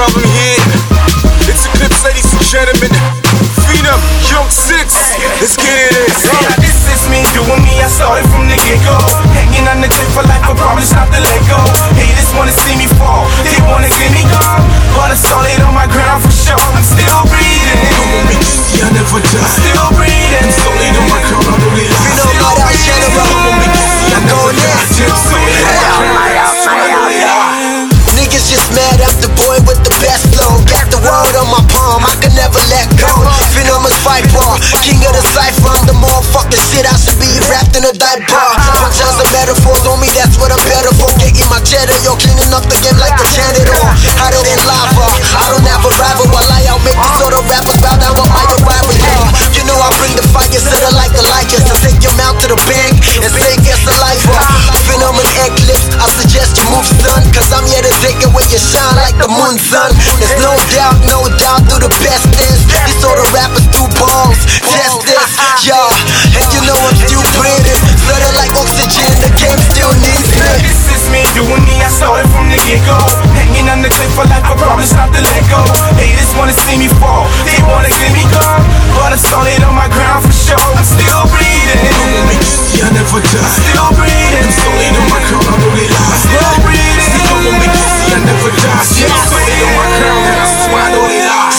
problem here. It's Eclipse, ladies and gentlemen. Phenom, Young Six. Let's get it in. This is me doing me, I started from the get-go. Hanging on the cliff for life, I promise not to let go. Haters wanna see me fall, they wanna see me gone, but I'm solid on my ground for sure. I'm still breathing. Como me quise, I never die. Still breathing. I'm solid on my ground, I don't realize. You know about our general. Como me quise, I never die. I'm solid on my ground, that's why I don't realize. Niggas just mad at the boy with the best flow. Got the world on my palm, I can never let go. Phenom's viper, king of the cipher. I'm the motherfucking shit, I should be wrapped in a diaper. Punchlines and metaphors on me, that's what I'm better for. Getting my cheddar, yo, cleaning up the game like a janitor. Hotter than lava, I don't have a rival. While I outmake these sort of rappers, bow down with my arrival. You know I bring the fire, set it like Elijah. So take your mouth to the bank and say get saliva. Phenom and Eclipse, I suggest you move, son, cause I'm here to take away your shine like the moon, son. There's no doubt, through the best is. These sort of rappers do balls, test this, yeah. And you know I'm still breathing, flooded like oxygen, the game still needs me. This is me doing me, I started from the get-go. Hanging on the cliff for life, I promise not to let go. Haters wanna see me fall, they wanna see me gone, but I'm solid on my ground for sure. I'm still breathing. Como me quise, I never die. Still breathing. I'm solid on my ground, I don't realize. Still breathing. Como me quise, I never die. I'm solid on my ground, that's why I don't realize.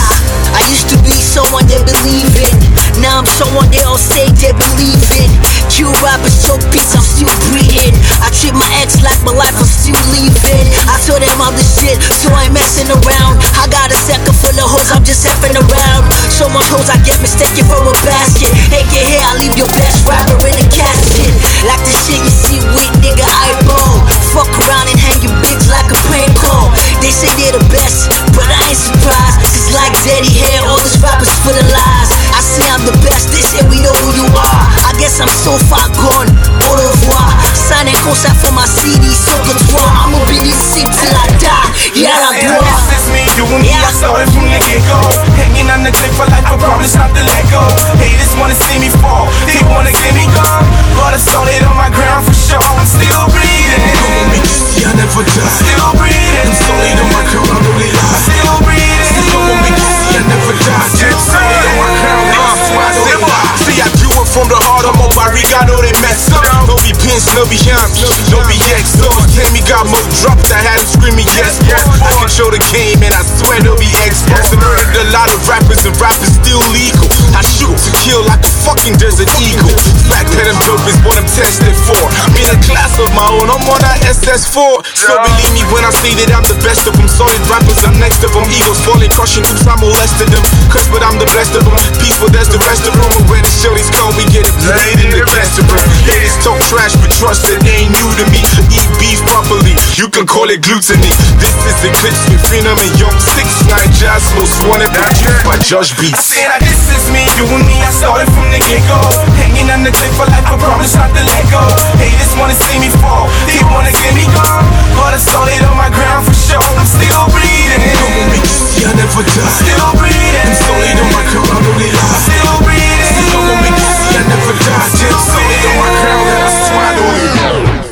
I used to be someone they believe in. Now I'm someone they all say they believe in. You rappers choke beats, I'm still breathing. I treat my ex like my life, I'm still leaving. I told them I'm the shit, so I ain't messing around. I got a second full of hoes, I'm just effing around. So much hoes I get mistaken for a basket. AKA I leave your best rapper in a casket. Like the shit you see with nigga eyeball. Fuck around and hang your bitch like a prank call. They say they're the best, but I ain't surprised. It's like Daddy hair, all these rappers full of lies. I say I'm the best, they say we know who you are. I guess I'm so far gone, au revoir. Sign un concert for my CD, so que toi. I'ma be this sick till I die, yeah I do. This is me doing me, I started from the get-go. Hanging on the cliff for life, I promise not to let go. Haters wanna see me fall, they wanna see me gone, but I'm solid on my ground for sure. I'm still breathing. Como me quise, I never die. Still breathing. I'm solid on my ground, I don't realize. Still breathing. Como me quise, I never die. I'm solid on my ground, that's why I don't realize. See, I do it from the heart, I'm up, I know they mess up. No be pins, no be yams, no be X-Stars. Tammy got more dropped, I had him screaming yes, boss. I control the game and I swear they'll be X-Boss. I murdered a lot of rappers and rap is still legal. I shoot to kill like a fucking desert eagle. Fact that I'm dope is what I'm tested for. I'm in a class of my own, I'm on that SS4. So believe me when I say that I'm the best of them. Solid rappers, I'm next of them. Eagles falling, crushing hoops, I molested them. Curse, but I'm the best of them. Peaceful, there's the rest of them. And when the shorties call, we get it played in the guest room. Haters talk trash, but trust it ain't new to me. Eat beef properly, you can call it gluttony. This is Eclipse with Phenom and Young 6ix9ine Jazz, most wanted produced by Josh Beats. I said this is me doing me, I started from the get-go. Hanging on the cliff for life, I promise not to let go. Haters wanna see me fall, they wanna see me gone, but I'm solid on my ground for sure. I'm still breathing. Como me quise, I never die. Still breathing. I'm solid on my ground, I don't realize. Still breathing. Como me quise, I never die. I'm solid on my ground, that's why I don't realize.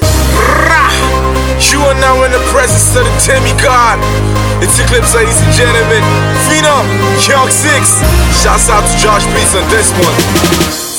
You are now in the presence of the demigod. It's Eclipse, ladies and gentlemen. Phenom, Young Six. Shouts out to Josh Beats on this one.